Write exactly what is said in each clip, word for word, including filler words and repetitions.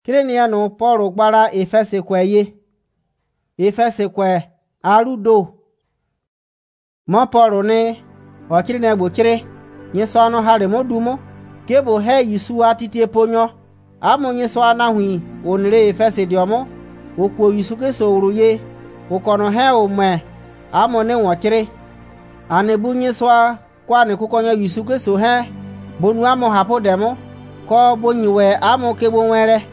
Kireniano Paul gbara Efese kweye. Efese kwe arudo. Mo Paul ne o kirene gbo kire. Nyeso anu hare modumo. Kebo he yisu atiti ponyo. Amo nyeso anahui onire Efese diomo. Okwo yisu keso uruye. Ukono he ome. Amo ne won kire. Anebu nyeso kwa ne kukonyo yisu keso he. Bonu amo hapo demo. Ko bonyiwe amo kebo nwere.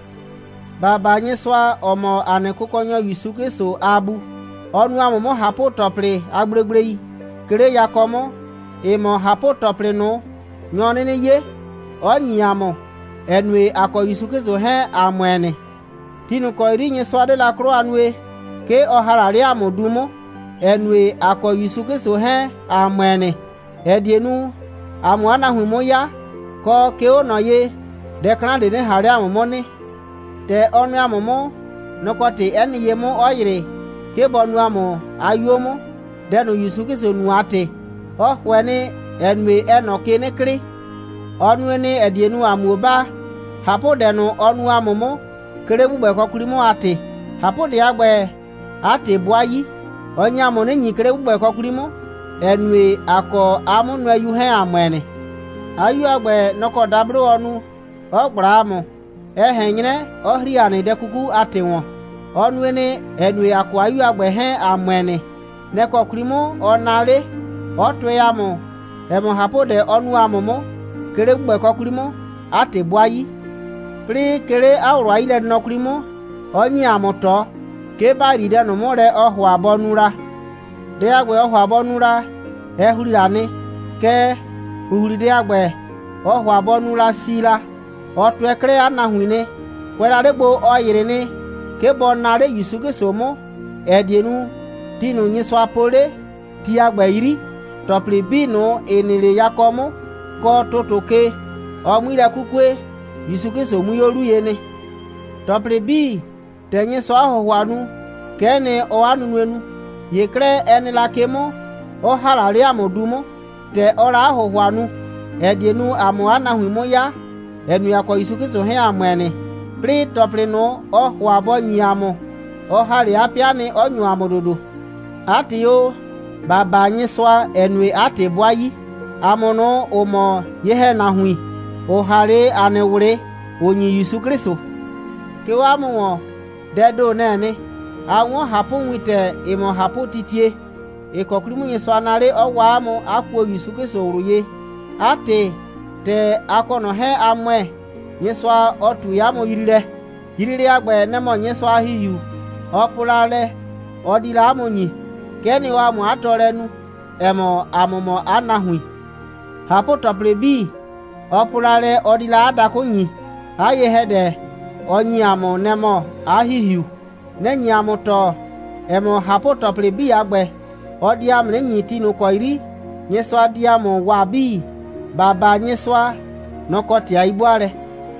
Baba nyeswa omo anekukonyo yisuke so abu. Onu amomo hapo topre agbregbrei. Kere yakomo. Emo hapo topre no. Nyonene ye. Onyi amo. Enwe ako yisuke so he amwene. Tinu ko iri nyeswa de la kro anwe. Ke oharari amo dumo. Enwe ako yisuke so he amwene. Edienu. Amu anahumo ya. Ko ke ono ye. Dekran de ne hari amomo ne. Te onu amomo nokoti eni yemo oyire ke bonu amo ayomo denu yisuke so nuate o hweni enwe enoke ne kri onu eni edienu amuoba hapo denu onu amomo kerebu be kokurimo ate hapo de agbe ate buayi onya amo ne nyi kerebu be kokurimo enwe ako amunu ayu he amene ayu agbe nokodabro onu ogbra amo ehenyere ohri ani dekuku atiwon onwene enwe akwa yu agbe he amwene nekokrimo onale otweyamo emo hapode onu amomo kere gbe kokrimo atibwayi pri kere awro ile nokrimo onyi amoto ke bari de no more ohu abonura de agbe ohu abonura ehurani ke uhuride agbe ohu abonura sila otu ekere anahuine kwera rebo oyirini ke bonare yisuke somo edienu tinu nyiso apole ti agba iri topli binu enire yakomo ko totoke omire kukwe yisuke somu yoru yene topli bi tenye so ahohwanu kene o anunwenu yekre enilakemo o harari amodumo te ora ahohwanu edienu amu anahuimo ya enu yako yisuke so he amwene pri topli no o wabo nyiamo o hari apiani onyu amododo ati yo baba nyiswa enwe ati bwayi amono omo yehe na hui o hari anewure onyi Yesu Kristo ke wa mo dedo nene awon hapo nwite imo hapo titie ikokrimu nyiswa nare o wa mo akwo Yesu Kristo ruye ati te akono he amwe nyeswa otu ya mo yirire yirire agbe nemo nyeswa hiyu opulale odila amonyi keni wa mo atorenu emo amomo anahui hapo toplebi opulale odila adakunyi aye hede onyi amo nemo ahiyu nenyi amoto emo hapo toplebi agbe odiam nenyi tinu koiri nyeswa diamo wabi baba nyeswa nokoti aibware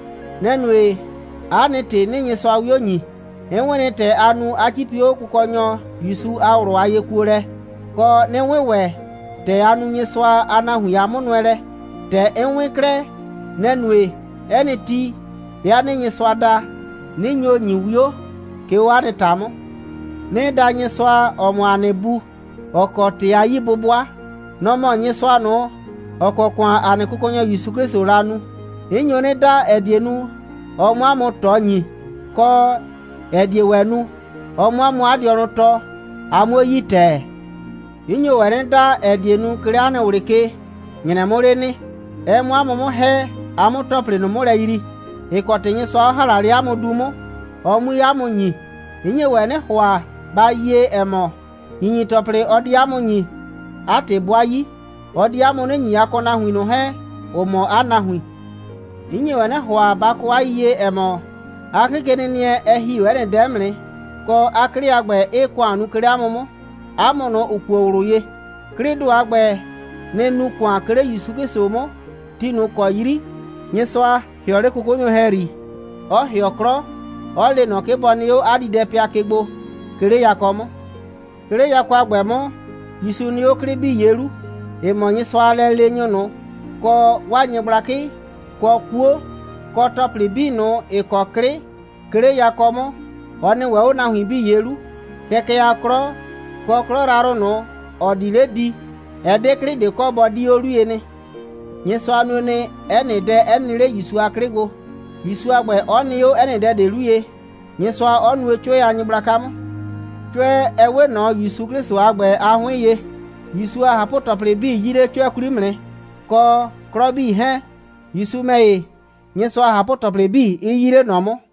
nenwe anete nenye so awionyi enwenete anu achipio kukonyo Yesu awro ayekure ko nenwewe te anu nyeswa anahu ya monwele te enwekre nenwe eneti ya nenye swada ninyo nyiwio ke wane tamo ne da nyeswa omo anebu okoti ayibubwa no mo nyeswa no okokwa anekukonyo Yesu Kristo ranu inyone da edienu omo amotonyi ko ediewenu omo amu adionoto amoyite inyo were da edienu kriane urike nyene moreni emo amomo he amotopre no more yiri ikotenye so harari amodumo omu yamonyi inyo wene hwa baye emo yinyi topre odi amonyi ate bwayi odi amone nyi akona hwino he omo anahui inye wene hwa bakwa iye emo akrikene nie ehi wene demre ko akri agbe ekwa anu kri amomo amono ukworuye kridu agbe nenu kwa kre Yesu somo tinu ko yiri nyeswa hiore kukonyo heri o hiokro o le no ke bonio adide pia kegbo kre yakomo kre yakwa agbe mo Yesu ni okri bi yeru emo nyeswa le lenyo no ko wanye braki ko kuo ko topli bino e ko kri kere ya komo oni we na hu bi yeru keke ya kro ko kro raro no odile di edekri de ko bodi oru ene nyeso anu ne ene de ene re yisu akrego yisu agbe oni yo ene de de ruye nyeso onu echo ya nyibrakam twe ewe no yisu kristo agbe ahun ye yisu ahapotopre bi yire twe kurimre ko kro bi he yisu meye nyeso ahapotopre bi iyire no mo